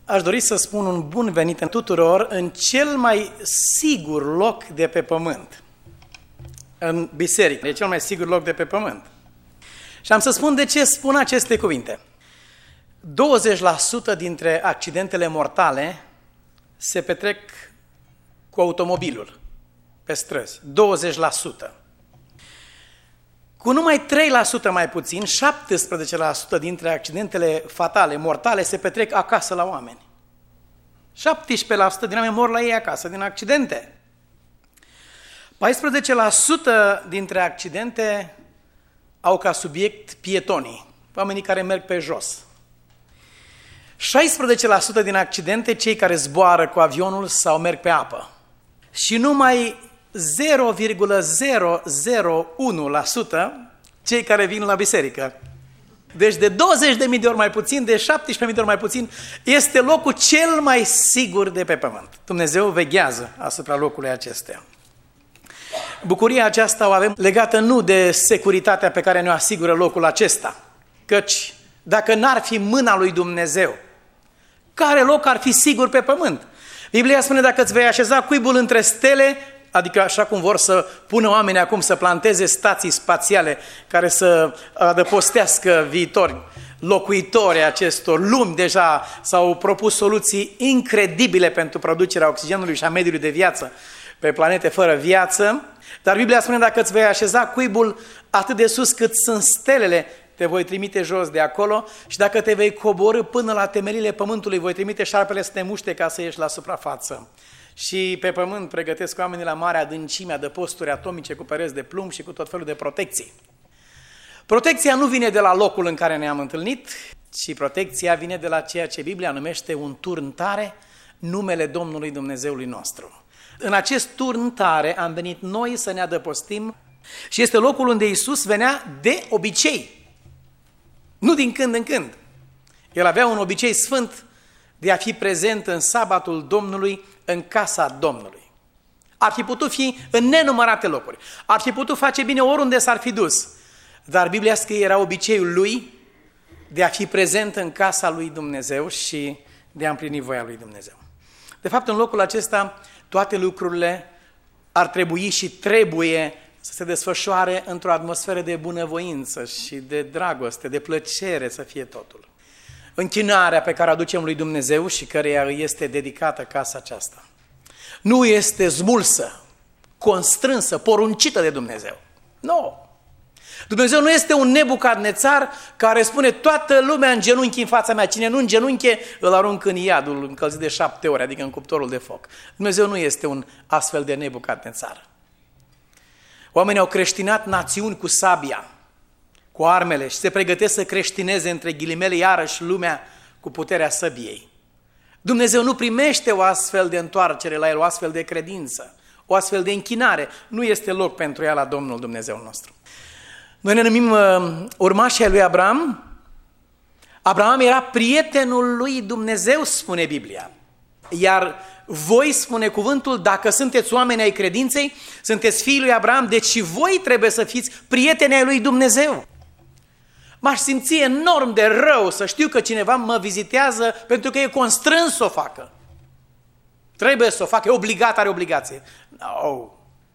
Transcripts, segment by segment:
Aș dori să spun un bun venit în tuturor în cel mai sigur loc de pe pământ, în biserică. E cel mai sigur loc de pe pământ. Și am să spun de ce spun aceste cuvinte. 20% dintre accidentele mortale se petrec cu automobilul pe străzi. 20%. Cu numai 3% mai puțin, 17% dintre accidentele fatale, mortale, se petrec acasă la oameni. 17% din oameni mor la ei acasă, din accidente. 14% dintre accidente au ca subiect pietonii, oamenii care merg pe jos. 16% din accidente, cei care zboară cu avionul sau merg pe apă. Și numai 0,001% cei care vin la biserică. Deci de 20.000 de ori mai puțin, de 17.000 de ori mai puțin, este locul cel mai sigur de pe pământ. Dumnezeu veghează asupra locului acestea. Bucuria aceasta o avem legată nu de securitatea pe care ne-o asigură locul acesta, căci dacă n-ar fi mâna lui Dumnezeu, care loc ar fi sigur pe pământ? Biblia spune, dacă îți vei așeza cuibul între stele, adică așa cum vor să pună oamenii acum să planteze stații spațiale care să adăpostească viitori locuitori acestor lumi, deja s-au propus soluții incredibile pentru producerea oxigenului și a mediului de viață pe planete fără viață, dar Biblia spune, dacă îți vei așeza cuibul atât de sus cât sunt stelele, te voi trimite jos de acolo și dacă te vei coborî până la temelile pământului, voi trimite șarpele să te muște ca să ieși la suprafață. Și pe pământ pregătesc oamenii la mare adâncime de posturi atomice cu pereți de plumb și cu tot felul de protecții. Protecția nu vine de la locul în care ne-am întâlnit, ci protecția vine de la ceea ce Biblia numește un turn tare, numele Domnului Dumnezeului nostru. În acest turn tare am venit noi să ne adăpostim și este locul unde Iisus venea de obicei, nu din când în când. El avea un obicei sfânt de a fi prezent în sabatul Domnului, în casa Domnului. Ar fi putut fi în nenumărate locuri. Ar fi putut face bine oriunde s-ar fi dus. Dar Biblia scrie, era obiceiul lui de a fi prezent în casa lui Dumnezeu și de a împlini voia lui Dumnezeu. De fapt, în locul acesta, toate lucrurile ar trebui și trebuie să se desfășoare într-o atmosferă de bunăvoință și de dragoste, de plăcere să fie totul. Închinarea pe care o aducem lui Dumnezeu și căreia îi este dedicată casa aceasta nu este smulsă, constrânsă, poruncită de Dumnezeu. Nu! Dumnezeu nu este un Nebucadnețar care spune toată lumea în genunchi în fața mea, cine nu în genunche îl arunc în iadul încălzit de 7 ore, adică în cuptorul de foc. Dumnezeu nu este un astfel de Nebucadnețar. Oamenii au creștinat națiuni cu sabia, cu armele și se pregătesc să creștineze între ghilimele iarăși lumea cu puterea săbiei. Dumnezeu nu primește o astfel de întoarcere la el, o astfel de credință, o astfel de închinare. Nu este loc pentru ea la Domnul Dumnezeu nostru. Noi ne numim urmașii ai lui Abraham. Abraham era prietenul lui Dumnezeu, spune Biblia. Iar voi, spune cuvântul, dacă sunteți oameni ai credinței, sunteți fiii lui Abraham, deci și voi trebuie să fiți prieteni ai lui Dumnezeu. M-aș simți enorm de rău să știu că cineva mă vizitează pentru că e constrâns să o facă. Trebuie să o facă, e obligat, are obligație. No.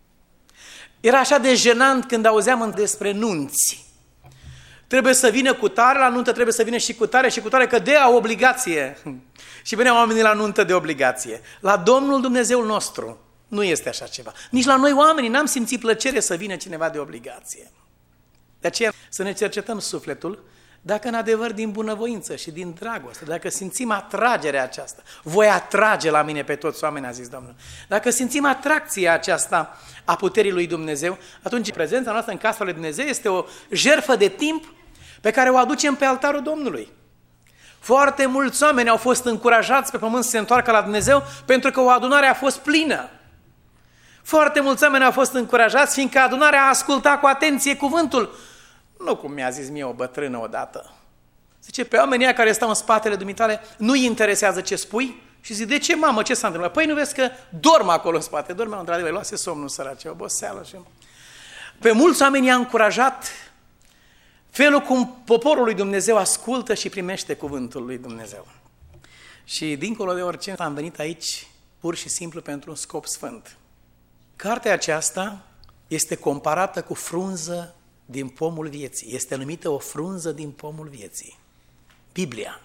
Era așa de jenant când auzeam despre nunți. Trebuie să vină cu tare la nuntă, trebuie să vină și cu tare, că de au obligație. Și veneau oamenii la nuntă de obligație. La Domnul Dumnezeul nostru nu este așa ceva. Nici la noi oamenii n-am simțit plăcere să vină cineva de obligație. De aceea să ne cercetăm sufletul dacă în adevăr din bunăvoință și din dragoste, dacă simțim atragerea aceasta, voi atrage la mine pe toți oamenii, a zis Domnul. Dacă simțim atracția aceasta a puterii lui Dumnezeu, atunci prezența noastră în casa lui Dumnezeu este o jertfă de timp pe care o aducem pe altarul Domnului. Foarte mulți oameni au fost încurajați pe pământ să se întoarcă la Dumnezeu pentru că o adunare a fost plină. Foarte mulți oameni au fost încurajați fiindcă adunarea a ascultat cu atenție cuvântul. Nu cum mi-a zis mie o bătrână odată. Zice, pe oamenii care stau în spatele dumitale nu-i interesează ce spui? Și zic, de ce, mamă, ce s-a întâmplat? Păi nu vezi că dorm acolo în spate, dormeau într-adevăr, luase somnul sărace, oboseală. Și... Pe mulți oameni i-a încurajat felul cum poporul lui Dumnezeu ascultă și primește cuvântul lui Dumnezeu. Și dincolo de orice, am venit aici pur și simplu pentru un scop sfânt. Cartea aceasta este comparată cu frunză din pomul vieții. Este numită o frunză din pomul vieții. Biblia.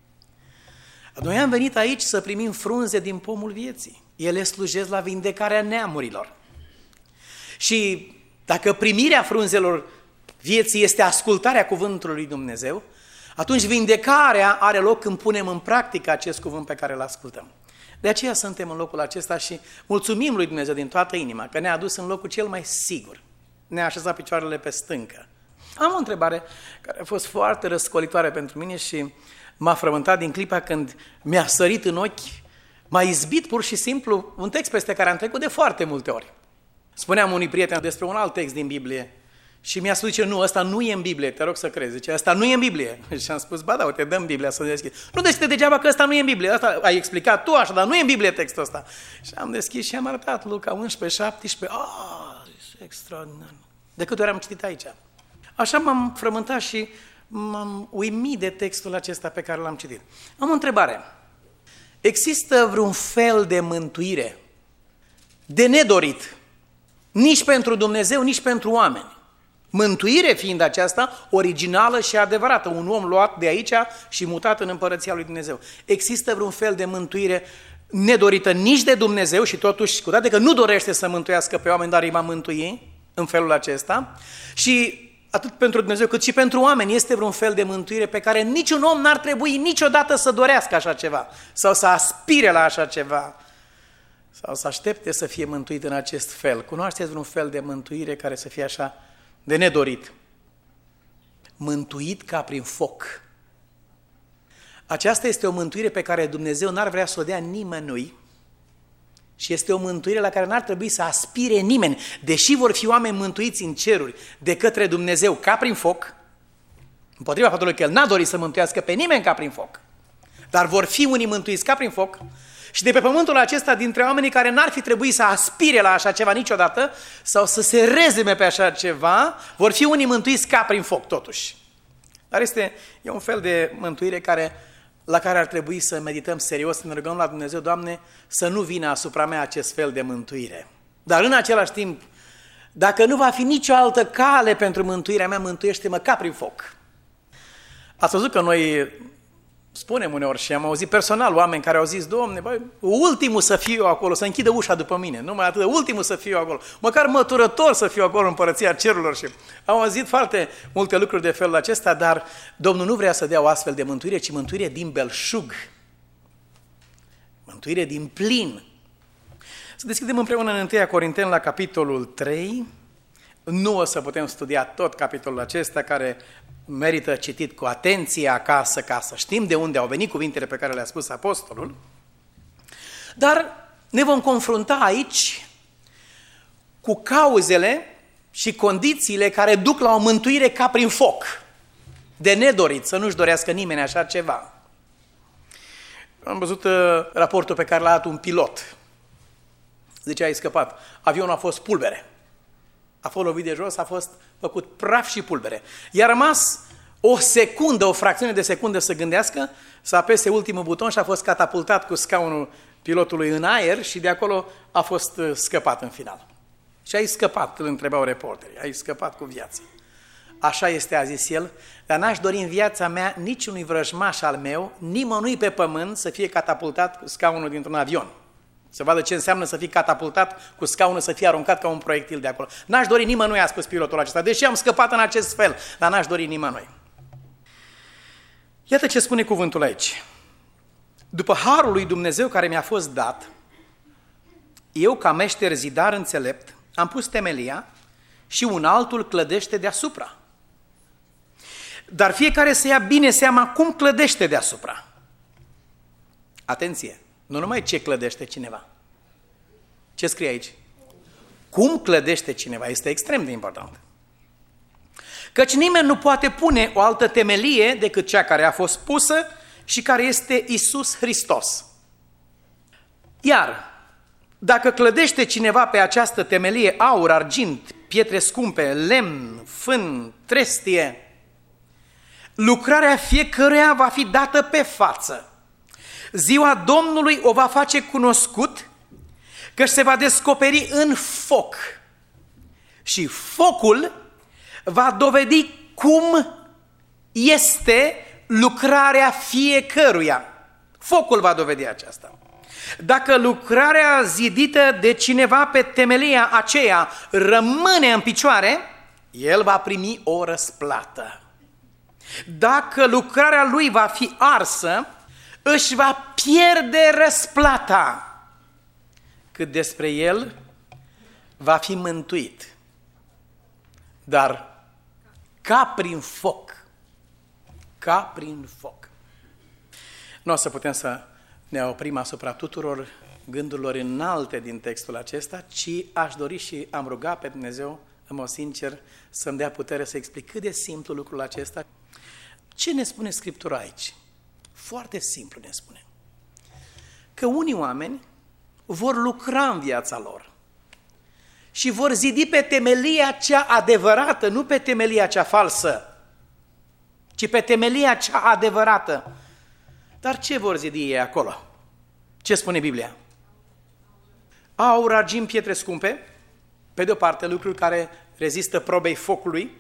Noi am venit aici să primim frunze din pomul vieții. Ele slujesc la vindecarea neamurilor. Și dacă primirea frunzelor vieții este ascultarea cuvântului lui Dumnezeu, atunci vindecarea are loc când punem în practică acest cuvânt pe care îl ascultăm. De aceea suntem în locul acesta și mulțumim lui Dumnezeu din toată inima că ne-a adus în locul cel mai sigur. Ne-a așezat picioarele pe stâncă. Am o întrebare care a fost foarte răscolitoare pentru mine și m-a frământat din clipa când mi-a sărit în ochi, m-a izbit pur și simplu un text peste care am trecut de foarte multe ori. Spuneam unui prieten despre un alt text din Biblie și mi-a spus, zice, nu, ăsta nu e în Biblie, te rog să crezi. Zice, ăsta nu e în Biblie. Și am spus, ba da, uite, dăm Biblia să deschid. Nu deschide degeaba că ăsta nu e în Biblie, ăsta ai explicat tu așa, dar nu e în Biblie textul ăsta. Și am deschis și am arătat Luca 11, 17, extraordinar. De câte ori am citit aici? Așa m-am frământat și m-am uimit de textul acesta pe care l-am citit. Am o întrebare. Există vreun fel de mântuire de nedorit, nici pentru Dumnezeu, nici pentru oameni? Mântuire fiind aceasta originală și adevărată, un om luat de aici și mutat în împărăția lui Dumnezeu. Există vreun fel de mântuire nedorită nici de Dumnezeu și totuși, cu toate că nu dorește să mântuiască pe oameni, dar îi va mântui în felul acesta? Și atât pentru Dumnezeu cât și pentru oameni este vreun fel de mântuire pe care niciun om n-ar trebui niciodată să dorească așa ceva sau să aspire la așa ceva sau să aștepte să fie mântuit în acest fel. Cunoașteți vreun fel de mântuire care să fie așa de nedorit? Mântuit ca prin foc. Aceasta este o mântuire pe care Dumnezeu n-ar vrea să o dea nimănui și este o mântuire la care n-ar trebui să aspire nimeni, deși vor fi oameni mântuiți în ceruri de către Dumnezeu ca prin foc, împotriva faptului că El n-a dorit să mântuiască pe nimeni ca prin foc, dar vor fi unii mântuiți ca prin foc și de pe pământul acesta dintre oamenii care n-ar fi trebuit să aspire la așa ceva niciodată sau să se rezeme pe așa ceva, vor fi unii mântuiți ca prin foc totuși. Dar e un fel de mântuire la care ar trebui să medităm serios, să ne rugăm la Dumnezeu, Doamne, să nu vină asupra mea acest fel de mântuire. Dar în același timp, dacă nu va fi nicio altă cale pentru mântuirea mea, mântuiește-mă ca prin foc. Ați văzut că noi spunem uneori și am auzit personal oameni care au zis, Doamne, băi, ultimul să fiu eu acolo, să închidă ușa după mine, numai atât, ultimul să fiu eu acolo, măcar măturător să fiu acolo în împărăția cerurilor. Și am auzit foarte multe lucruri de felul acesta, dar Domnul nu vrea să dea o astfel de mântuire, ci mântuire din belșug, mântuire din plin. Să deschidem împreună în 1 Corinteni la capitolul 3, nu o să putem studia tot capitolul acesta care merită citit cu atenție acasă ca să știm de unde au venit cuvintele pe care le-a spus apostolul, dar ne vom confrunta aici cu cauzele și condițiile care duc la o mântuire ca prin foc, de nedorit, să nu-și dorească nimeni așa ceva. Am văzut raportul pe care l-a dat un pilot. Zice, ai scăpat. Avionul a fost pulbere. A fost lovit de jos, a fost făcut praf și pulbere. I-a rămas o secundă, o fracțiune de secundă să gândească, să apese ultimul buton și a fost catapultat cu scaunul pilotului în aer și de acolo a fost scăpat în final. Și ai scăpat, îl întrebau reporterii, ai scăpat cu viața. Așa este, a zis el, dar n-aș dori în viața mea niciunui vrăjmaș al meu, nimănui pe pământ să fie catapultat cu scaunul dintr-un avion. Să vadă ce înseamnă să fii catapultat cu scaunul, să fie aruncat ca un proiectil de acolo. N-aș dori nimănui, a spus pilotul acesta, deși am scăpat în acest fel, dar n-aș dori nimănui. Iată ce spune cuvântul aici. După harul lui Dumnezeu care mi-a fost dat, eu ca meșter zidar înțelept am pus temelia și un altul clădește deasupra. Dar fiecare să ia bine seama cum clădește deasupra. Atenție! Nu numai ce clădește cineva. Ce scrie aici? Cum clădește cineva este extrem de important. Căci nimeni nu poate pune o altă temelie decât cea care a fost pusă și care este Iisus Hristos. Iar dacă clădește cineva pe această temelie aur, argint, pietre scumpe, lemn, fân, trestie, lucrarea fiecăruia va fi dată pe față. Ziua Domnului o va face cunoscut, că se va descoperi în foc. Și focul va dovedi cum este lucrarea fiecăruia. Focul va dovedi aceasta. Dacă lucrarea zidită de cineva pe temelia aceea rămâne în picioare, el va primi o răsplată. Dacă lucrarea lui va fi arsă, își va pierde răsplata. Cât despre el, va fi mântuit, dar ca prin foc. Ca prin foc. Nu o să putem să ne oprim asupra tuturor gândurilor înalte din textul acesta, ci aș dori și am rugat pe Dumnezeu, în mod sincer, să-mi dea putere să explic cât de simplu lucrul acesta. Ce ne spune Scriptura aici? Foarte simplu ne spune. Că unii oameni vor lucra în viața lor și vor zidi pe temelia cea adevărată, nu pe temelia cea falsă, ci pe temelia cea adevărată. Dar ce vor zidi ei acolo? Ce spune Biblia? Aur, argint, pietre scumpe, pe de o parte lucruri care rezistă probei focului,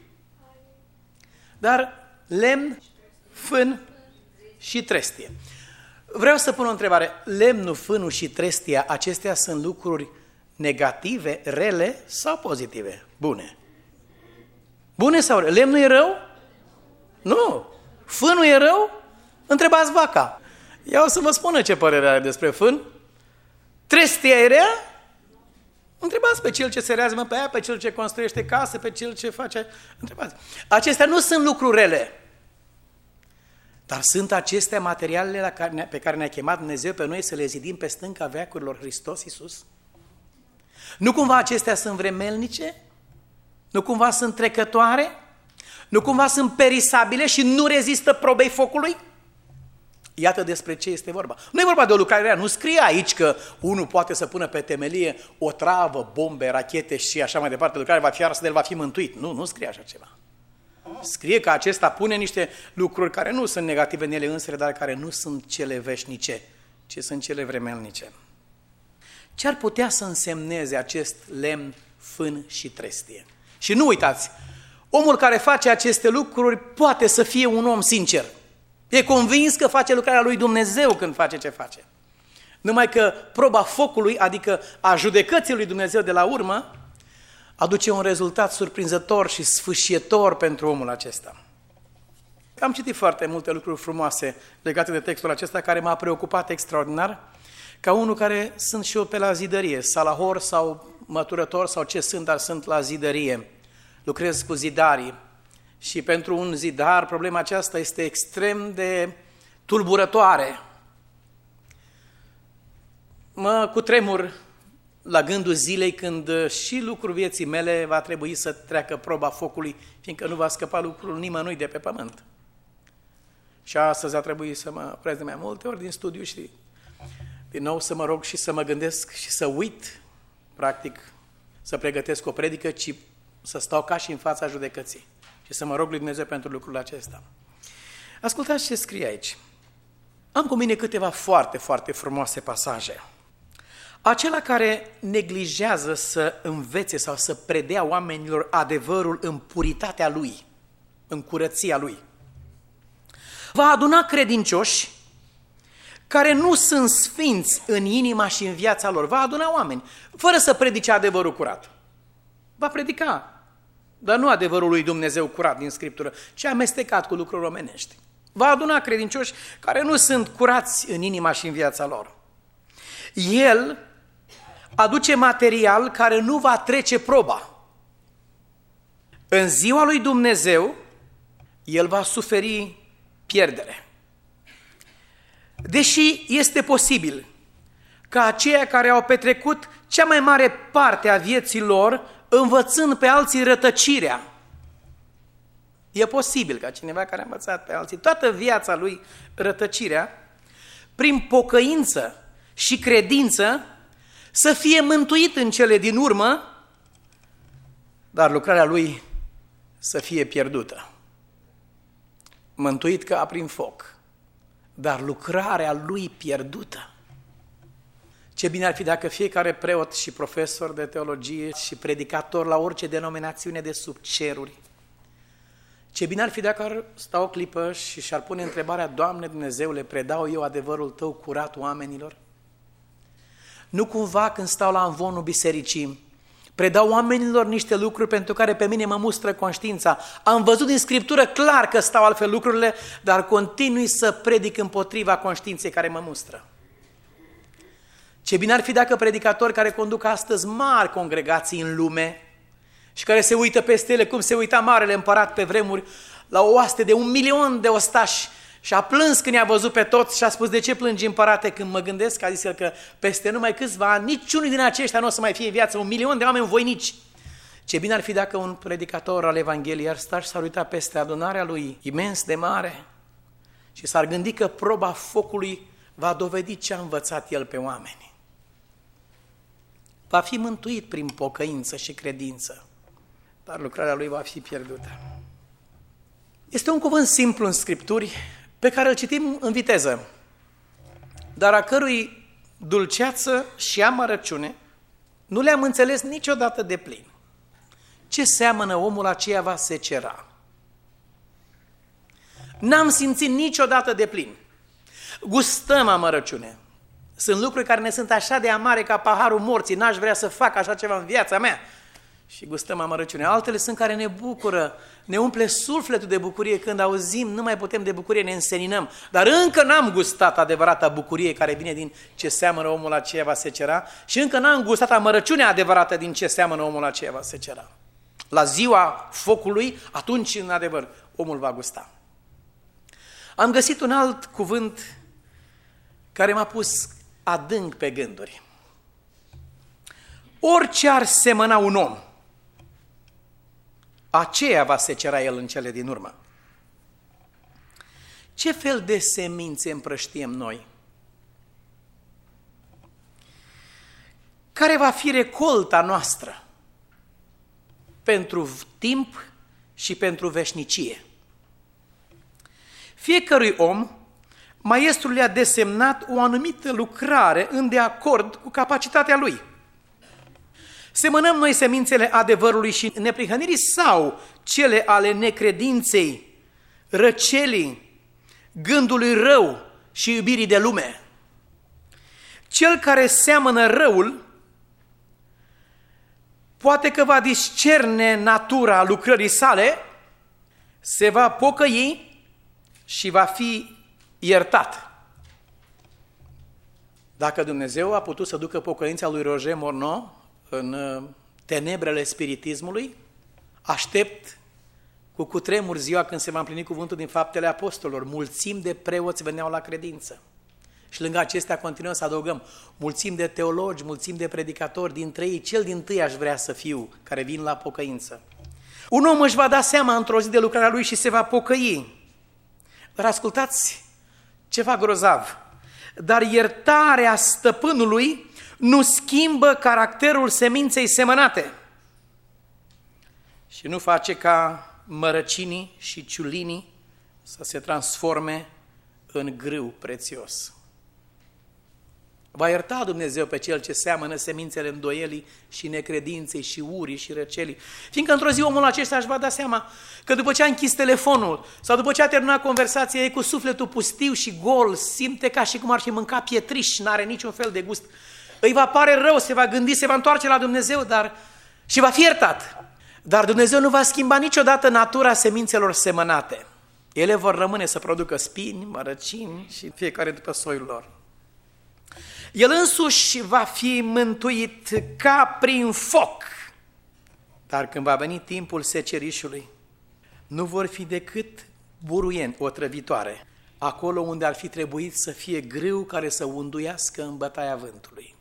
dar lemn, fân și trestie. Vreau să pun o întrebare. Lemnul, fânul și trestia, acestea sunt lucruri negative, rele sau pozitive? Bune. Bune sau rele? Lemnul e rău? Nu. Fânul e rău? Întrebați vaca. Ea o să vă spună ce părere are despre fân. Trestia e rea? Întrebați pe cel ce se reazmă pe ea, pe cel ce construiește case, pe cel ce face... Întrebați. Acestea nu sunt lucruri rele. Dar sunt acestea materialele pe care ne-a chemat Dumnezeu pe noi să le zidim pe stânca veacurilor Hristos Iisus? Nu cumva acestea sunt vremelnice? Nu cumva sunt trecătoare? Nu cumva sunt perisabile și nu rezistă probei focului? Iată despre ce este vorba. Nu e vorba de o lucrare rea, nu scrie aici că unul poate să pună pe temelie o travă, bombe, rachete și așa mai departe, lucrarea va fi arsă, de el va fi mântuit. Nu, nu scrie așa ceva. Scrie că acesta pune niște lucruri care nu sunt negative în ele însele, dar care nu sunt cele veșnice, ci sunt cele vremelnice. Ce ar putea să însemneze acest lemn, fân și trestie? Și nu uitați, omul care face aceste lucruri poate să fie un om sincer. E convins că face lucrarea lui Dumnezeu când face ce face. Numai că proba focului, adică a judecății lui Dumnezeu de la urmă, aduce un rezultat surprinzător și sfâșietor pentru omul acesta. Am citit foarte multe lucruri frumoase legate de textul acesta care m-a preocupat extraordinar, ca unul care sunt și eu pe la zidărie, salahor sau măturător sau ce sunt, dar sunt la zidărie. Lucrez cu zidarii și pentru un zidar problema aceasta este extrem de tulburătoare. Mă cutremur la gândul zilei când și lucrul vieții mele va trebui să treacă proba focului, fiindcă nu va scăpa lucrul nimănui de pe pământ. Și astăzi a trebuit să mă opresc de mai multe ori din studiu și din nou să mă rog și să mă gândesc și să uit, practic, să pregătesc o predică, ci să stau ca și în fața judecății și să mă rog lui Dumnezeu pentru lucrul acesta. Ascultați ce scrie aici. Am cu mine câteva foarte, foarte frumoase pasaje. Acela care neglijează să învețe sau să predea oamenilor adevărul în puritatea lui, în curăția lui, va aduna credincioși care nu sunt sfinți în inima și în viața lor. Va aduna oameni, fără să predice adevărul curat. Va predica, dar nu adevărul lui Dumnezeu curat din Scriptură, ci amestecat cu lucruri omenești. Va aduna credincioși care nu sunt curați în inima și în viața lor. El aduce material care nu va trece proba. În ziua lui Dumnezeu, el va suferi pierdere. Deși este posibil ca aceia care au petrecut cea mai mare parte a vieții lor învățând pe alții rătăcirea, e posibil ca cineva care a învățat pe alții toată viața lui rătăcirea, prin pocăință și credință, să fie mântuit în cele din urmă, dar lucrarea lui să fie pierdută. Mântuit ca prin foc, dar lucrarea lui pierdută. Ce bine ar fi dacă fiecare preot și profesor de teologie și predicator la orice denominațiune de sub ceruri, ce bine ar fi dacă ar sta o clipă și și-ar pune întrebarea: Doamne Dumnezeule, predau eu adevărul Tău curat oamenilor? Nu cumva când stau la amvonul bisericii, predau oamenilor niște lucruri pentru care pe mine mă mustră conștiința. Am văzut din Scriptură clar că stau altfel lucrurile, dar continui să predic împotriva conștiinței care mă mustră. Ce bine ar fi dacă predicatori care conduc astăzi mari congregații în lume și care se uită peste ele cum se uita Marele Împărat pe vremuri la o oaste de 1.000.000 de ostași și a plâns când i-a văzut pe toți și a spus: de ce plângi, împărate? Când mă gândesc, a zis el, că peste numai câțiva ani niciunul din aceștia nu o să mai fie în viață, 1.000.000 de oameni voinici. Ce bine ar fi dacă un predicator al Evangheliei ar sta și s-ar uita peste adunarea lui imens de mare și s-ar gândi că proba focului va dovedi ce a învățat el pe oameni. Va fi mântuit prin pocăință și credință, dar lucrarea lui va fi pierdută. Este un cuvânt simplu în Scripturi pe care îl citim în viteză, dar a cărui dulceață și amărăciune nu le-am înțeles niciodată de plin. Ce seamănă omul, aceea va secera. N-am simțit niciodată de plin. Gustăm amărăciune. Sunt lucruri care ne sunt așa de amare ca paharul morții, n-aș vrea să fac așa ceva în viața mea. Și gustăm amărăciune. Altele sunt care ne bucură, ne umple sufletul de bucurie când auzim, nu mai putem de bucurie, ne înseninăm. Dar încă n-am gustat adevărata bucurie care vine din ce seamănă omul, aceea va secera, și încă n-am gustat amărăciunea adevărată din ce seamănă omul, aceea va secera. La ziua focului, atunci, în adevăr, omul va gusta. Am găsit un alt cuvânt care m-a pus adânc pe gânduri. Orice ar semăna un om, aceea va secera el în cele din urmă. Ce fel de semințe împrăștiem noi? Care va fi recolta noastră pentru timp și pentru veșnicie? Fiecărui om, maestrul i-a desemnat o anumită lucrare în de acord cu capacitatea lui. Semănăm noi semințele adevărului și neprihănirii sau cele ale necredinței, răcelii, gândului rău și iubirii de lume? Cel care seamănă răul poate că va discerne natura lucrării sale, se va pocăi și va fi iertat. Dacă Dumnezeu a putut să ducă pocăința lui Roger Morneau în tenebrele spiritismului, aștept cu cutremur ziua când se va împlini cuvântul din Faptele Apostolilor. Mulțimi de preoți veneau la credință. Și lângă acestea continuăm să adăugăm mulțimi de teologi, mulțimi de predicatori, dintre ei cel dintâi aș vrea să fiu, care vin la pocăință. Un om își va da seama într-o zi de lucrarea lui și se va pocăi. Dar ascultați ceva grozav. Dar iertarea stăpânului nu schimbă caracterul seminței semănate și nu face ca mărăcinii și ciulinii să se transforme în grâu prețios. Va ierta Dumnezeu pe cel ce seamănă semințele îndoielii și necredinței și urii și răcelii. Fiindcă într-o zi omul acesta își va da seama că după ce a închis telefonul sau după ce a terminat conversația, e cu sufletul pustiu și gol, simte ca și cum ar fi mâncat pietriș, n-are niciun fel de gust. Îi va pare rău, se va gândi, se va întoarce la Dumnezeu și va fi iertat. Dar Dumnezeu nu va schimba niciodată natura semințelor semănate. Ele vor rămâne să producă spini, mărăcini și fiecare după soiul lor. El însuși va fi mântuit ca prin foc. Dar când va veni timpul secerișului, nu vor fi decât buruieni otrăvitoare, acolo unde ar fi trebuit să fie grâu care să unduiască în bătaia vântului.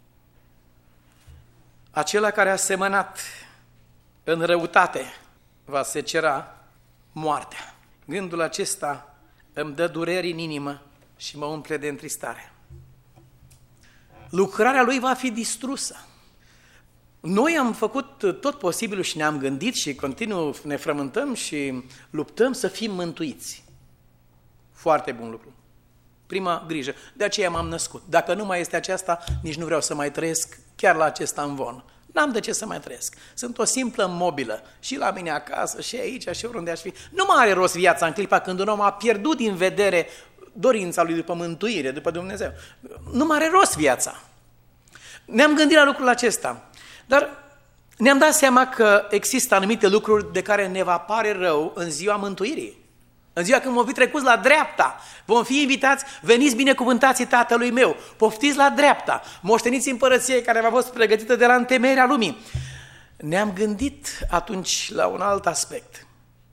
Acela care a semănat în răutate va secera moartea. Gândul acesta îmi dă dureri în inimă și mă umple de întristare. Lucrarea lui va fi distrusă. Noi am făcut tot posibilul și ne-am gândit și continuu ne frământăm și luptăm să fim mântuiți. Foarte bun lucru. Prima grijă. De aceea m-am născut. Dacă nu mai este aceasta, nici nu vreau să mai trăiesc chiar la acest amvon. N-am de ce să mai trăiesc. Sunt o simplă mobilă și la mine acasă, și aici, și oriunde aș fi. Nu mai are rost viața în clipa când un om a pierdut din vedere dorința lui după mântuire, după Dumnezeu. Nu mai are rost viața. Ne-am gândit la lucrul acesta, dar ne-am dat seama că există anumite lucruri de care ne va pare rău în ziua mântuirii. În ziua când vom fi trecuți la dreapta, vom fi invitați, veniți binecuvântații Tatălui meu, poftiți la dreapta, moșteniți împărăție care v-a fost pregătită de la întemeierea lumii. Ne-am gândit atunci la un alt aspect.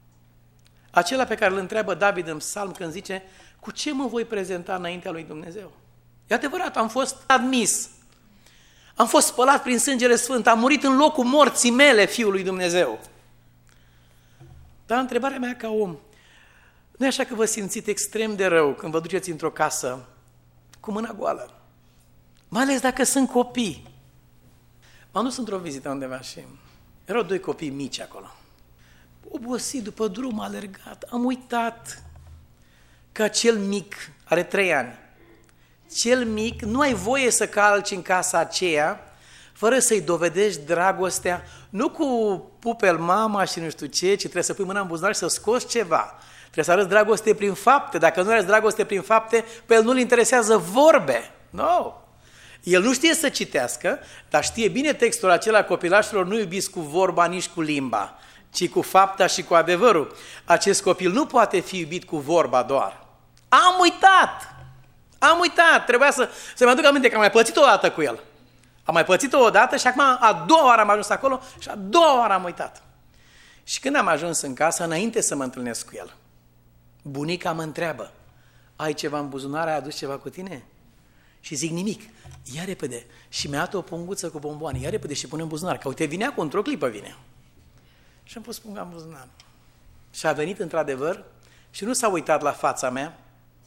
Acela pe care îl întreabă David în psalm când zice: cu ce mă voi prezenta înaintea lui Dumnezeu? E adevărat, am fost admis, am fost spălat prin sângele sfânt, am murit în locul morții mele, Fiul lui Dumnezeu. Dar întrebarea mea ca om, nu e așa că vă simțiți extrem de rău când vă duceți într-o casă cu mâna goală? Mai ales dacă sunt copii. M-am dus într-o vizită undeva și erau 2 copii mici acolo. Obosit după drum, alergat, am uitat că cel mic are 3 ani. Cel mic nu ai voie să calci în casa aceea fără să-i dovedești dragostea, nu cu pupel mama și nu știu ce, ci trebuie să pui mâna în buzunar și să scoți ceva. Trebuie să arăți dragoste prin fapte. Dacă nu arăți dragoste prin fapte, pe el nu-l interesează vorbe. Nu. El nu știe să citească, dar știe bine textul acela: copilașilor, nu iubiți cu vorba, nici cu limba, ci cu fapta și cu adevărul. Acest copil nu poate fi iubit cu vorba doar. Am uitat, trebuia să-mi aduc aminte că am mai pățit o dată cu el. Am mai pățit-o o dată și acum a doua oară am ajuns acolo și a doua oară am uitat. Și când am ajuns în casă, înainte să mă întâlnesc cu el, bunica mă întreabă: ai ceva în buzunar, ai adus ceva cu tine? Și zic: nimic. Ia repede. Și mi-a dat o punguță cu bomboane. Ia repede și pune în buzunar, că uite, vinea cu într-o clipă vine. Și am pus punga în buzunar. Și a venit într-adevăr și nu s-a uitat la fața mea,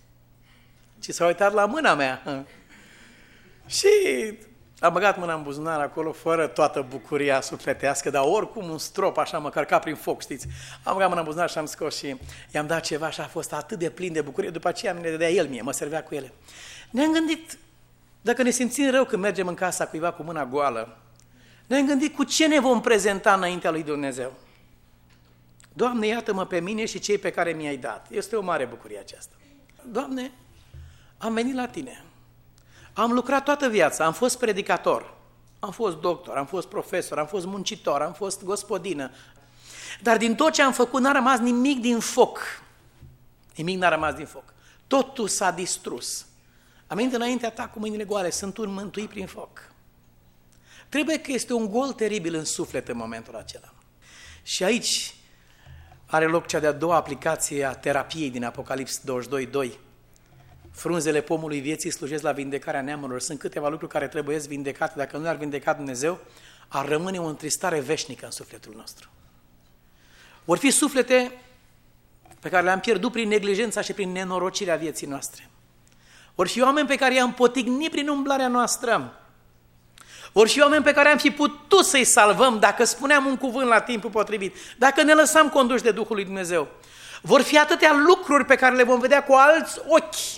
ci s-a uitat la mâna mea. Și am băgat mâna în buzunar acolo, fără toată bucuria sufletească, dar oricum un strop așa, măcar ca prin foc, știți. Am băgat mâna în buzunar și am scos și i-am dat ceva și a fost atât de plin de bucurie. După aceea mi le dădea el mie, mă servea cu ele. Ne-am gândit, dacă ne simțim rău când mergem în casa cuiva cu mâna goală, ne-am gândit cu ce ne vom prezenta înaintea lui Dumnezeu. Doamne, iată-mă pe mine și cei pe care mi-ai dat. Este o mare bucurie aceasta. Doamne, am venit la Tine. Am lucrat toată viața, am fost predicator, am fost doctor, am fost profesor, am fost muncitor, am fost gospodină. Dar din tot ce am făcut n-a rămas nimic din foc. Nimic n-a rămas din foc. Totul s-a distrus. Am venit înaintea Ta cu mâinile goale, sunt un mântuit prin foc. Trebuie că este un gol teribil în suflet în momentul acela. Și aici are loc cea de-a doua aplicație a terapiei din Apocalips 22:2. Frunzele pomului vieții slujesc la vindecarea neamurilor. Sunt câteva lucruri care trebuie vindecate. Dacă nu le-ar vindeca Dumnezeu, ar rămâne o întristare veșnică în sufletul nostru. Vor fi suflete pe care le-am pierdut prin neglijența și prin nenorocirea vieții noastre. Vor fi oameni pe care i-am potignit prin umblarea noastră. Vor fi oameni pe care am fi putut să-i salvăm dacă spuneam un cuvânt la timpul potrivit, dacă ne lăsam conduși de Duhul lui Dumnezeu. Vor fi atâtea lucruri pe care le vom vedea cu alți ochi.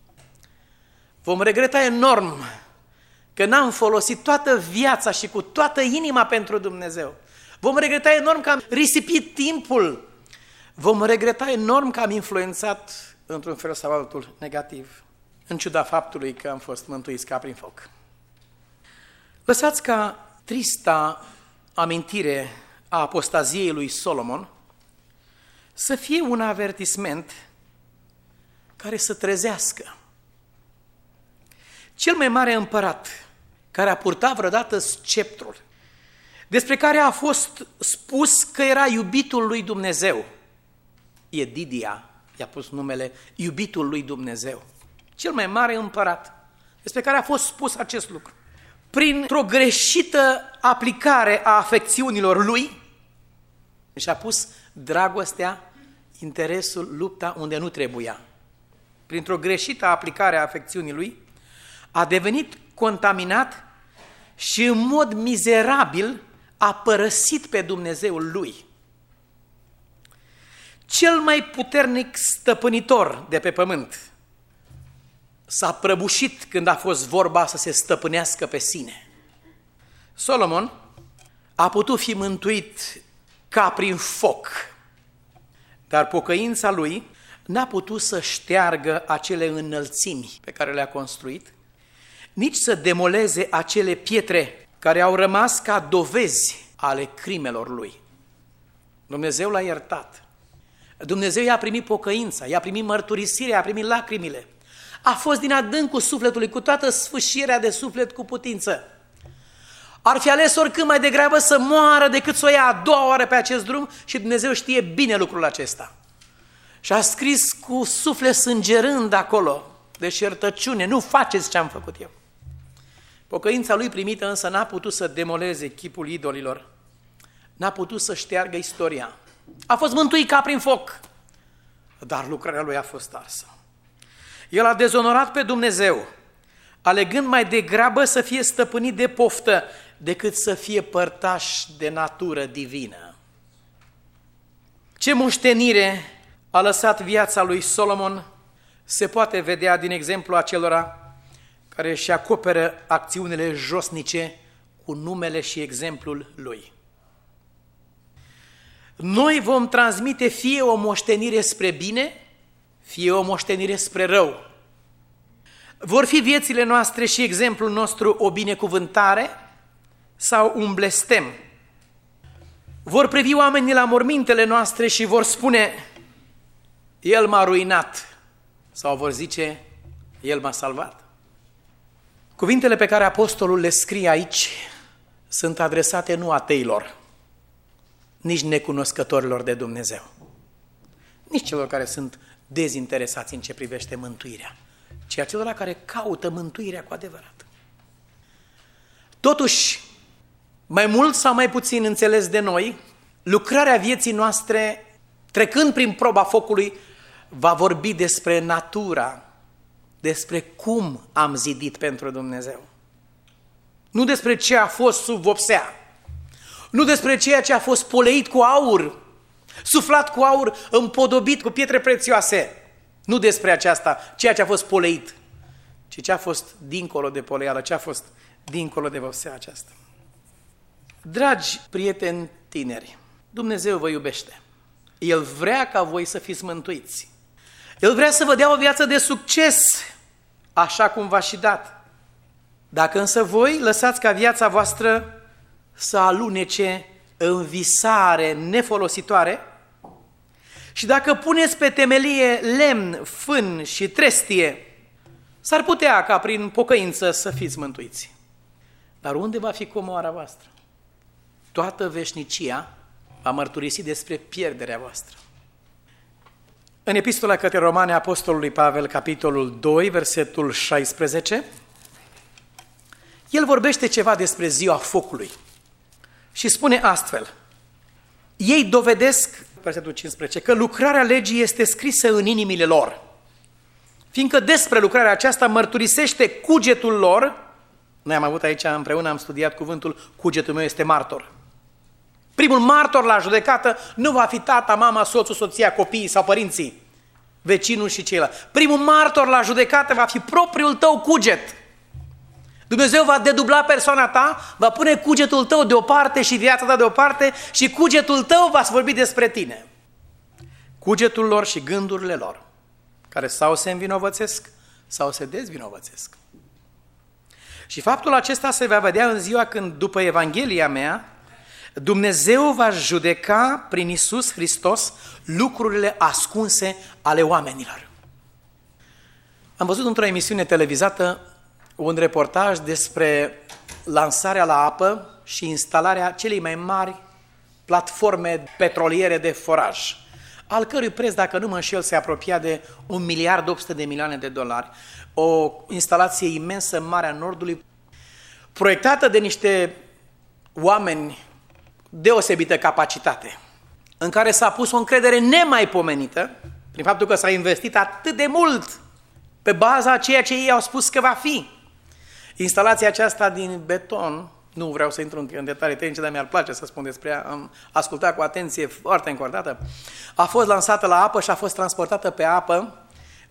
Vom regreta enorm că n-am folosit toată viața și cu toată inima pentru Dumnezeu. Vom regreta enorm că am risipit timpul. Vom regreta enorm că am influențat într-un fel sau altul negativ, în ciuda faptului că am fost mântuiți ca prin foc. Lăsați ca trista amintire a apostaziei lui Solomon să fie un avertisment care să trezească. Cel mai mare împărat care a purtat vreodată sceptrul, despre care a fost spus că era iubitul lui Dumnezeu, Edidia i-a pus numele iubitul lui Dumnezeu. Cel mai mare împărat, despre care a fost spus acest lucru. Printr-o greșită aplicare a afecțiunilor lui, și-a pus dragostea, interesul, lupta unde nu trebuia. Printr-o greșită aplicare a afecțiunii lui, a devenit contaminat și în mod mizerabil a părăsit pe Dumnezeul lui. Cel mai puternic stăpânitor de pe pământ s-a prăbușit când a fost vorba să se stăpânească pe sine. Solomon a putut fi mântuit ca prin foc, dar pocăința lui n-a putut să șteargă acele înălțimi pe care le-a construit, nici să demoleze acele pietre care au rămas ca dovezi ale crimelor lui. Dumnezeu l-a iertat. Dumnezeu i-a primit pocăința, i-a primit mărturisirea, i-a primit lacrimile. A fost din adâncul sufletului, cu toată sfâșierea de suflet cu putință. Ar fi ales oricând mai degrabă să moară decât să o ia a doua oară pe acest drum și Dumnezeu știe bine lucrul acesta. Și a scris cu suflet sângerând acolo, deșertăciune, nu faceți ce am făcut eu. Pocăința lui primită însă n-a putut să demoleze chipul idolilor, n-a putut să șteargă istoria. A fost mântuit ca prin foc, dar lucrarea lui a fost arsă. El a dezonorat pe Dumnezeu, alegând mai degrabă să fie stăpânit de poftă decât să fie părtaș de natură divină. Ce moștenire a lăsat viața lui Solomon se poate vedea din exemplu acelora care își acoperă acțiunile josnice cu numele și exemplul lui. Noi vom transmite fie o moștenire spre bine, fie o moștenire spre rău. Vor fi viețile noastre și exemplul nostru o binecuvântare sau un blestem. Vor privi oamenii la mormintele noastre și vor spune, El m-a ruinat, sau vor zice, El m-a salvat. Cuvintele pe care apostolul le scrie aici sunt adresate nu ateilor, nici necunoscătorilor de Dumnezeu, nici celor care sunt dezinteresați în ce privește mântuirea, ci acelora care caută mântuirea cu adevărat. Totuși, mai mult sau mai puțin înțeles de noi, lucrarea vieții noastre, trecând prin proba focului, va vorbi despre natura, despre cum am zidit pentru Dumnezeu. Nu despre ce a fost sub vopsea, nu despre ceea ce a fost poleit cu aur, suflat cu aur, împodobit cu pietre prețioase. Nu despre aceasta, ceea ce a fost poleit, ci ce a fost dincolo de poleială, ce a fost dincolo de vopsea aceasta. Dragi prieteni tineri, Dumnezeu vă iubește. El vrea ca voi să fiți mântuiți. El vrea să vă dea o viață de succes, așa cum v-a și dat. Dacă însă voi lăsați ca viața voastră să alunece în visare nefolositoare și dacă puneți pe temelie lemn, fân și trestie, s-ar putea ca prin pocăință să fiți mântuiți. Dar unde va fi comoara voastră? Toată veșnicia va mărturisi despre pierderea voastră. În Epistola către Romani, Apostolului Pavel, capitolul 2, versetul 16, el vorbește ceva despre ziua focului și spune astfel: ei dovedesc, versetul 15, că lucrarea legii este scrisă în inimile lor, fiindcă despre lucrarea aceasta mărturisește cugetul lor. Noi am avut aici împreună, am studiat cuvântul, cugetul meu este martor. Primul martor la judecată nu va fi tata, mama, soțul, soția, copiii sau părinții, vecinul și ceilalți. Primul martor la judecată va fi propriul tău cuget. Dumnezeu va dedubla persoana ta, va pune cugetul tău deoparte și viața ta deoparte și cugetul tău va vorbi despre tine. Cugetul lor și gândurile lor, care sau se învinovățesc sau se dezvinovățesc. Și faptul acesta se va vedea în ziua când, după Evanghelia mea, Dumnezeu va judeca prin Iisus Hristos lucrurile ascunse ale oamenilor. Am văzut într-o emisiune televizată un reportaj despre lansarea la apă și instalarea celei mai mari platforme petroliere de foraj, al cărui preț, dacă nu mă înșel, se apropia de $1.800.000.000. O instalație imensă în Marea Nordului, proiectată de niște oameni deosebită capacitate, în care s-a pus o încredere nemaipomenită, prin faptul că s-a investit atât de mult pe baza a ceea ce ei au spus că va fi. Instalația aceasta din beton, nu vreau să intru în detalii tehnice, dar mi-ar place să spun despre ea, am ascultat cu atenție foarte încordată, a fost lansată la apă și a fost transportată pe apă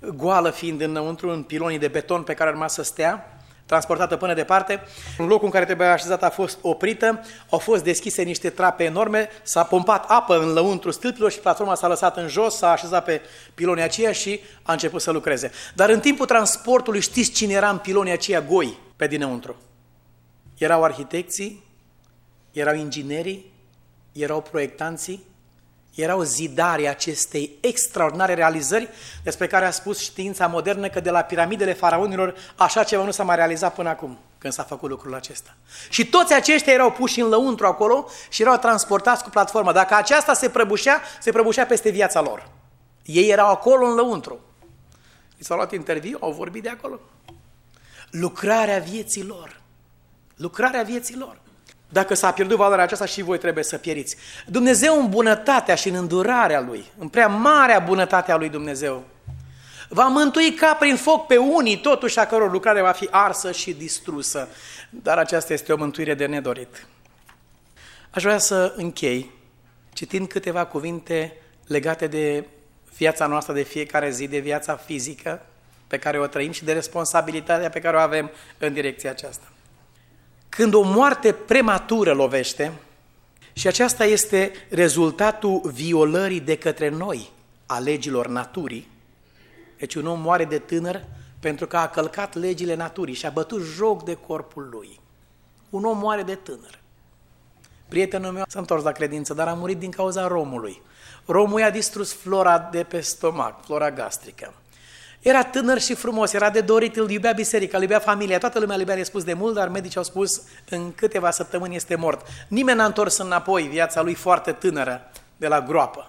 goală fiind înăuntru, în pilonii de beton pe care urma să stea, transportată până departe. În locul în care trebuia așezată a fost oprită, au fost deschise niște trape enorme, s-a pompat apă în lăuntru stâlpilor și platforma s-a lăsat în jos, s-a așezat pe pilonii aceia și a început să lucreze. Dar în timpul transportului știți cine era în pilonii aceia goi pe dinăuntru? Erau arhitecții, erau inginerii, erau proiectanții, erau zidarii acestei extraordinare realizări despre care a spus știința modernă că de la piramidele faraonilor așa ceva nu s-a mai realizat până acum, când s-a făcut lucrul acesta. Și toți aceștia erau puși în lăuntru acolo și erau transportați cu platforma. Dacă aceasta se prăbușea peste viața lor. Ei erau acolo în lăuntru. I s-au luat interviu, au vorbit de acolo. Lucrarea vieții lor. Lucrarea vieții lor. Dacă s-a pierdut valoarea aceasta, și voi trebuie să pieriți. Dumnezeu în bunătatea și în îndurarea Lui, în prea marea bunătatea Lui Dumnezeu, va mântui ca prin foc pe unii, totuși a căror lucrare va fi arsă și distrusă. Dar aceasta este o mântuire de nedorit. Aș vrea să închei citind câteva cuvinte legate de viața noastră de fiecare zi, de viața fizică pe care o trăim și de responsabilitatea pe care o avem în direcția aceasta. Când o moarte prematură lovește, și aceasta este rezultatul violării de către noi a legilor naturii, deci un om moare de tânăr pentru că a călcat legile naturii și a bătut joc de corpul lui. Un om moare de tânăr. Prietenul meu s-a întors la credință, dar a murit din cauza romului. Romul i-a distrus flora de pe stomac, flora gastrică. Era tânăr și frumos, era de dorit, îl iubea biserica, îl iubea familia, toată lumea îl iubea, le-a spus de mult, dar medicii au spus în câteva săptămâni este mort. Nimeni n-a întors înapoi viața lui foarte tânără de la groapă.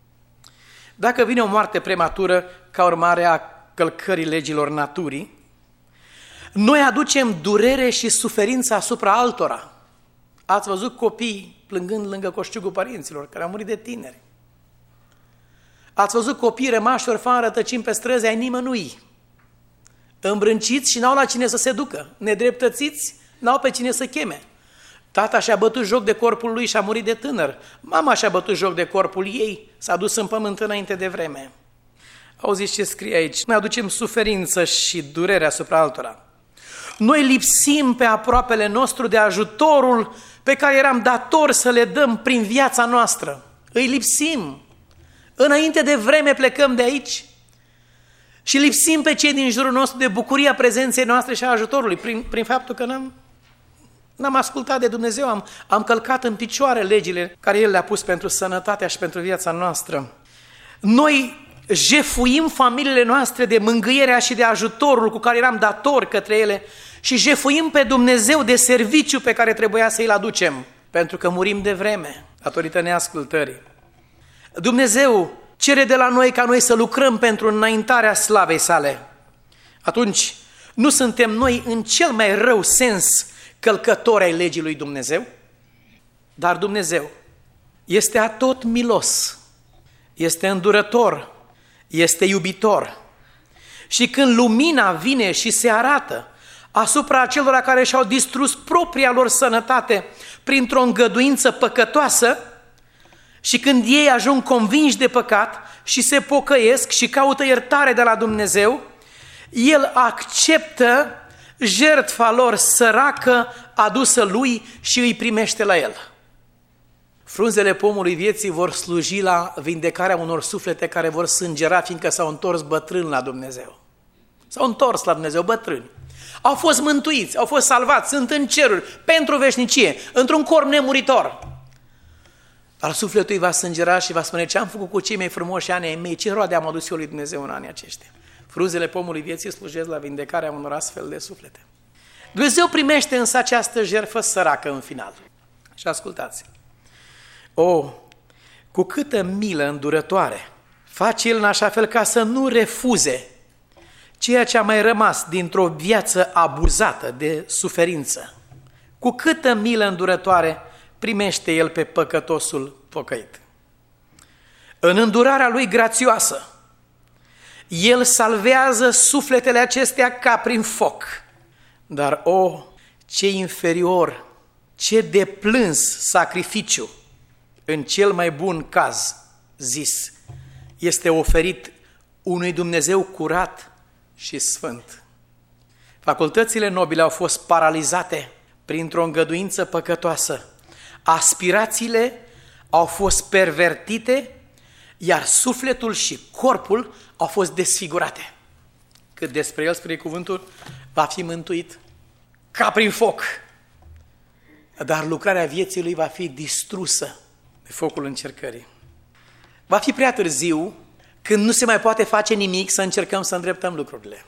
Dacă vine o moarte prematură ca urmare a călcării legilor naturii, noi aducem durere și suferință asupra altora. Ați văzut copii plângând lângă coșciugul părinților, care au murit de tineri. Ați văzut copii rămași orfani rătăcind pe străzi ai nimănui, îmbrânciți și n-au la cine să se ducă, nedreptățiți, n-au pe cine să cheme. Tata și-a bătut joc de corpul lui și a murit de tânăr. Mama și-a bătut joc de corpul ei, s-a dus în pământ înainte de vreme. Auziți ce scrie aici? Noi aducem suferință și durere asupra altora. Noi lipsim pe aproapele nostru de ajutorul pe care eram datori să le dăm prin viața noastră. Îi lipsim. Înainte de vreme plecăm de aici și lipsim pe cei din jurul nostru de bucuria prezenței noastre și a ajutorului, prin faptul că n-am ascultat de Dumnezeu, am călcat în picioare legile care El le-a pus pentru sănătatea și pentru viața noastră. Noi jefuim familiile noastre de mângâierea și de ajutorul cu care eram datori către ele și jefuim pe Dumnezeu de serviciu pe care trebuia să-i aducem, pentru că murim de vreme, datorită neascultării. Dumnezeu cere de la noi ca noi să lucrăm pentru înaintarea slavei sale. Atunci nu suntem noi în cel mai rău sens călcători ai legii lui Dumnezeu? Dar Dumnezeu este atot milos, este îndurător, este iubitor. Și când lumina vine și se arată asupra acelora care și-au distrus propria lor sănătate printr-o îngăduință păcătoasă, și când ei ajung convinși de păcat și se pocăiesc și caută iertare de la Dumnezeu, El acceptă jertfa lor săracă adusă Lui și îi primește la El. Frunzele pomului vieții vor sluji la vindecarea unor suflete care vor sângera, fiindcă s-au întors bătrâni la Dumnezeu. S-au întors la Dumnezeu bătrâni. Au fost mântuiți, au fost salvați, sunt în ceruri, pentru veșnicie, într-un corp nemuritor. Dar sufletul îi va sângera și va spune: ce am făcut cu cei mai frumoși ani ai mei, ce roade am adus eu lui Dumnezeu în anii aceștia. Frunzele pomului vieții slujesc la vindecarea unor astfel de suflete. Dumnezeu primește însă această jertfă săracă în final. Și ascultați. Cu câtă milă îndurătoare face El în așa fel ca să nu refuze ceea ce a mai rămas dintr-o viață abuzată de suferință. Cu câtă milă îndurătoare primește El pe păcătosul pocăit. În îndurarea Lui grațioasă, El salvează sufletele acestea ca prin foc. Dar, ce inferior, ce deplâns sacrificiu, în cel mai bun caz zis, este oferit unui Dumnezeu curat și sfânt. Facultățile nobile au fost paralizate printr-o îngăduință păcătoasă. Aspirațiile au fost pervertite, iar sufletul și corpul au fost desfigurate. Cât despre el, spune cuvântul, va fi mântuit ca prin foc. Dar lucrarea vieții lui va fi distrusă de focul încercării. Va fi prea târziu, când nu se mai poate face nimic, să încercăm să îndreptăm lucrurile.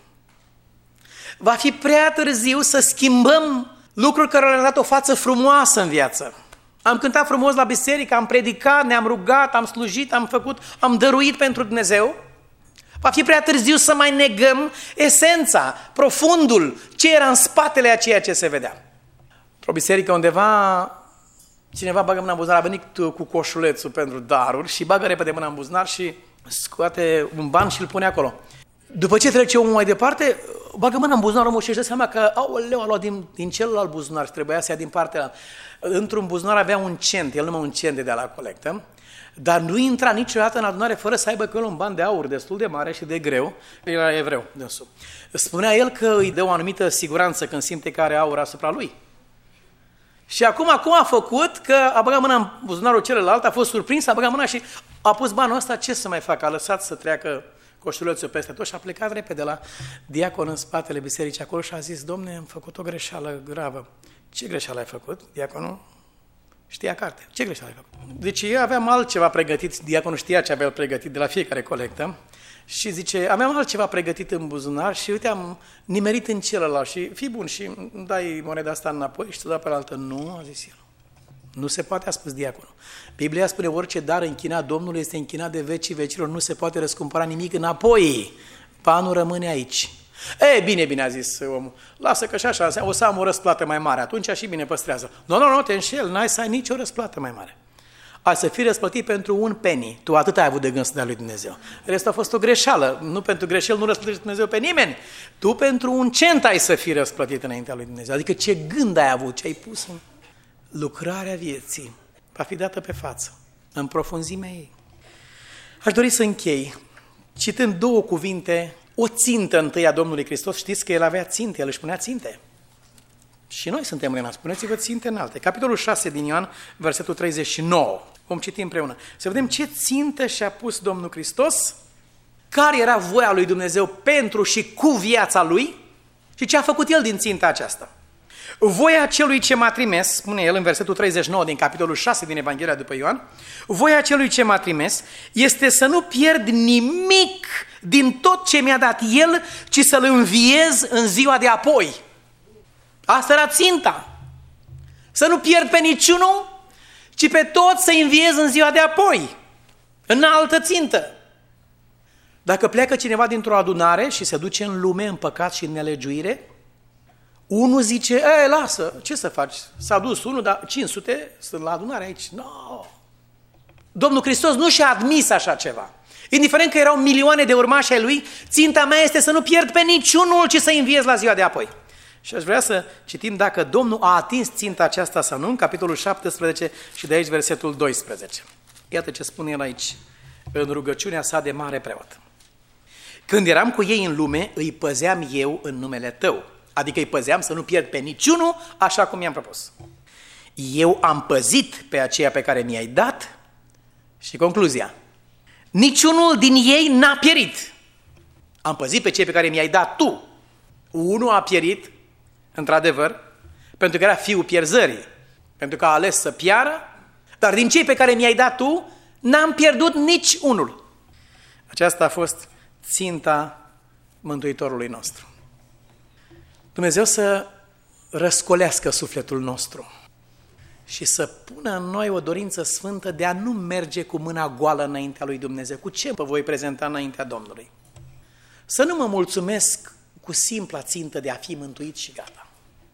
Va fi prea târziu să schimbăm lucruri care le-au dat o față frumoasă în viață. Am cântat frumos la biserică, am predicat, ne-am rugat, am slujit, am dăruit pentru Dumnezeu. Va fi prea târziu să mai negăm esența, profundul, ce era în spatele a ceea ce se vedea. Într-o biserică undeva, cineva bagă mâna în buzunar, a venit cu coșulețul pentru daruri și bagă repede mâna în buzunar și scoate un ban și îl pune acolo. După ce trece omul mai departe, bagă mâna în buzunar omul și își dă seama că aoleu, a luat din celălalt buzunar și trebuia să ia din partea. Într-un buzunar avea un cent, el numai un cent de la colectă, dar nu intra niciodată în adunare fără să aibă cu el un ban de aur destul de mare și de greu. El era evreu, dânsul. Spunea el că îi dă o anumită siguranță când simte că are aur asupra lui. Și acum a făcut că a băgat mâna în buzunarul celălalt, a fost surprins, a băgat mâna și a pus banul ăsta, ce să mai facă? A lăsat să treacă coșulețul peste tot și a plecat repede la diacon în spatele bisericii acolo și a zis: Domne, am făcut o greșeală gravă. Ce greșeală ai făcut? Diaconul știa carte. Ce greșeală ai făcut? Deci eu aveam altceva pregătit, diaconul știa ce avea pregătit de la fiecare colectă și zice: aveam altceva pregătit în buzunar și uite, am nimerit în celălalt și fii bun și îmi dai moneda asta înapoi și ți-o dau pe altă. Nu, a zis el. Nu se poate, a spus diaconul. Biblia spune: orice dar închinat Domnului este închinat de vecii vecilor, nu se poate răscumpăra nimic înapoi. Banul rămâne aici. Bine, a zis omul, lasă că și așa, o să am o răsplată mai mare, atunci și bine păstrează. Nu, te înșel, n-ai să ai nicio răsplată mai mare. Ai să fii răsplătit pentru un penny, tu atât ai avut de gând să dea lui Dumnezeu. Restul a fost o greșeală, nu pentru greșeli nu răsplătești Dumnezeu pe nimeni, tu pentru un cent ai să fii răsplătit înaintea lui Dumnezeu. Adică ce gând ai avut, ce ai pus în lucrarea vieții, va fi dată pe față, în profunzimea ei. Aș dori să închei citând două cuvinte, o țintă întâi a Domnului Hristos. Știți că El avea ținte, El își punea ținte. Și noi suntem înainte, spuneți-vă ținte înalte. Capitolul 6 din Ioan, versetul 39. Vom citi împreună. Să vedem ce țintă și-a pus Domnul Hristos, care era voia lui Dumnezeu pentru și cu viața Lui și ce a făcut El din ținta aceasta. Voia celui ce m-a trimis, spune El în versetul 39 din capitolul 6 din Evanghelia după Ioan, voia celui ce m-a trimis este să nu pierd nimic din tot ce mi-a dat El, ci să-L înviez în ziua de apoi. Asta era ținta. Să nu pierd pe niciunul, ci pe toți să înviez în ziua de apoi. În altă țintă. Dacă pleacă cineva dintr-o adunare și se duce în lume, în păcat și în nelegiuire, unul zice: lasă, ce să faci? S-a dus unul, dar 500 sunt la adunare aici. No. Domnul Hristos nu și-a admis așa ceva. Indiferent că erau milioane de urmași ai Lui, ținta mea este să nu pierd pe niciunul, ci să înviez la ziua de apoi. Și aș vrea să citim dacă Domnul a atins ținta aceasta sau nu, în capitolul 17 și de aici versetul 12. Iată ce spune El aici, în rugăciunea sa de mare preot. Când eram cu ei în lume, îi păzeam eu în numele Tău. Adică îi păzeam să nu pierd pe niciunul, așa cum i-am propus. Eu am păzit pe aceea pe care mi-ai dat și concluzia: niciunul din ei n-a pierit. Am păzit pe cei pe care mi-ai dat Tu. Unul a pierit, într-adevăr, pentru că era fiul pierzării, pentru că a ales să piară, dar din cei pe care mi-ai dat Tu, n-am pierdut nici unul. Aceasta a fost ținta Mântuitorului nostru. Dumnezeu să răscolească sufletul nostru și să pună în noi o dorință sfântă de a nu merge cu mâna goală înaintea lui Dumnezeu. Cu ce vă voi prezenta înaintea Domnului? Să nu mă mulțumesc cu simpla țintă de a fi mântuit și gata.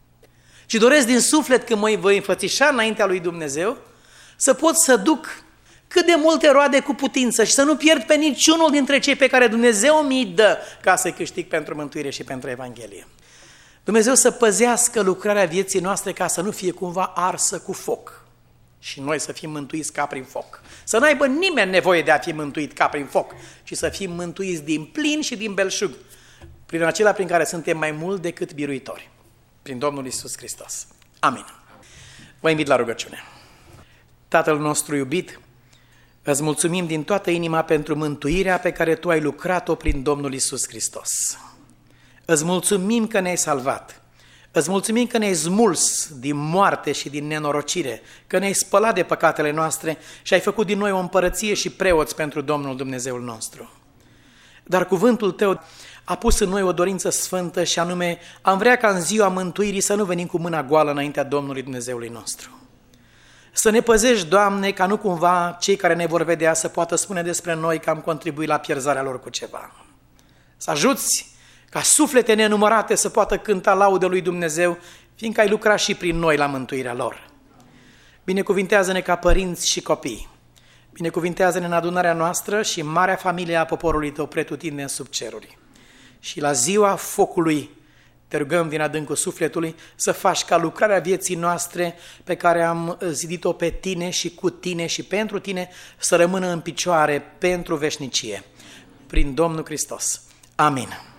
Și doresc din suflet, când mă voi înfățișa înaintea lui Dumnezeu, să pot să duc cât de multe roade cu putință și să nu pierd pe niciunul dintre cei pe care Dumnezeu mi-i dă ca să-i câștig pentru mântuire și pentru Evanghelie. Dumnezeu să păzească lucrarea vieții noastre ca să nu fie cumva arsă cu foc. și noi să fim mântuiți ca prin foc. Să nu aibă nimeni nevoie de a fi mântuit ca prin foc, ci să fim mântuiți din plin și din belșug, prin acela prin care suntem mai mult decât biruitori, prin Domnul Iisus Hristos. Amin. Vă invit la rugăciune. Tatăl nostru iubit, îți mulțumim din toată inima pentru mântuirea pe care Tu ai lucrat-o prin Domnul Iisus Hristos. Îți mulțumim că ne-ai salvat. Îți mulțumim că ne-ai smuls din moarte și din nenorocire, că ne-ai spălat de păcatele noastre și ai făcut din noi o împărăție și preoți pentru Domnul Dumnezeul nostru. Dar cuvântul Tău a pus în noi o dorință sfântă și anume, am vrea ca în ziua mântuirii să nu venim cu mâna goală înaintea Domnului Dumnezeului nostru. Să ne păzești, Doamne, ca nu cumva cei care ne vor vedea să poată spune despre noi că am contribuit la pierzarea lor cu ceva. Să ajuți ca suflete nenumărate să poată cânta laudă lui Dumnezeu, fiindcă ai lucrat și prin noi la mântuirea lor. Binecuvintează-ne ca părinți și copii. Binecuvintează-ne în adunarea noastră și în marea familie a poporului Tău pretutindeni sub ceruri. Și la ziua focului te rugăm din adâncul sufletului să faci ca lucrarea vieții noastre pe care am zidit-o pe Tine și cu Tine și pentru Tine să rămână în picioare pentru veșnicie. Prin Domnul Hristos. Amin.